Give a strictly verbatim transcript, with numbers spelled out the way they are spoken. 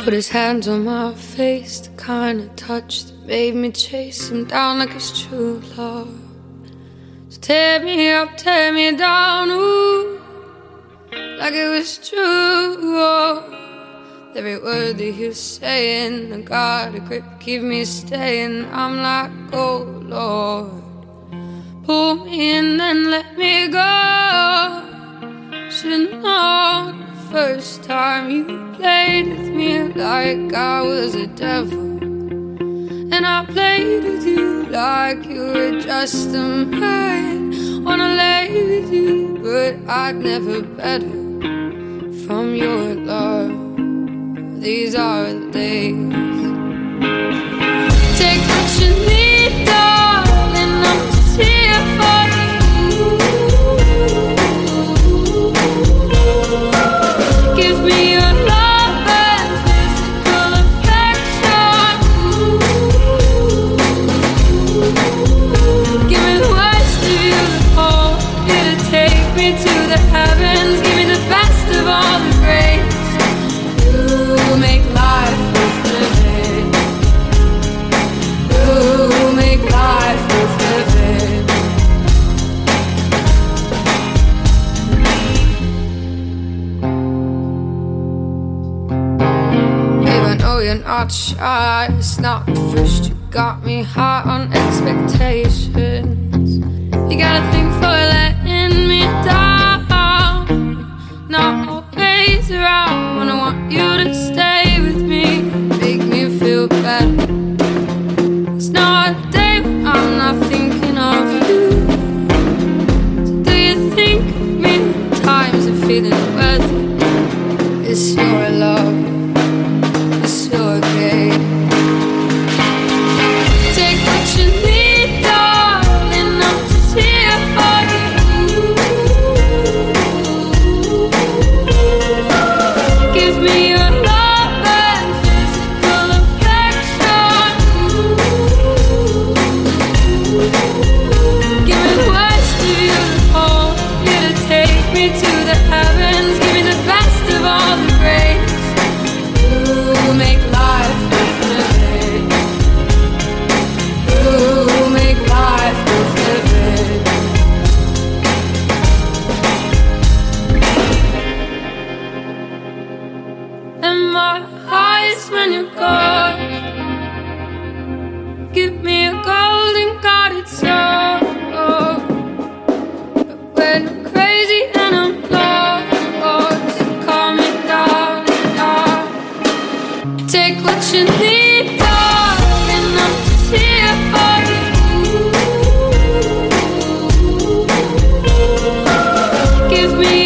Put his hands on my face, the kind of touch that made me chase him down like it's true love. So tear me up, tear me down, ooh, like it was true. Oh. Every word that he was saying, I got a grip, keep me staying. I'm like, oh Lord, pull me in and let me go. Should've known the first time you played with me like I was a devil, and I played with you like you were just a man. Wanna lay with you, but I'd never better from your love. These are the days. Take what you need, darling, I'm just here for you. Give me your love and physical affection. Give me the words to you that hold you, to take me to the heavens. Give me the best of all the grace. You make life worth living. You make life worth living. Babe, I know you're not shy. It's not the first. You got me high on expectations. You got a thing for letting me down. Not always around when I want you to stay with me, make me feel better. It's not a day when I'm not thinking of you. So do you think of me when times are feeling weather? It's your love, it's your game. Take what you need, darling, I'm just here for you. Give me your love and physical affection. Give me the words to you that hold you, to take me to the heavens. Give me the best of all the grace. You make life worth living. You make life worth living. And my highs when you're gone, give me a golden guarded soul. But when I'm crazy and I'm lost, calm me down, down. Take what you need, darling, I'm just here for you. Give me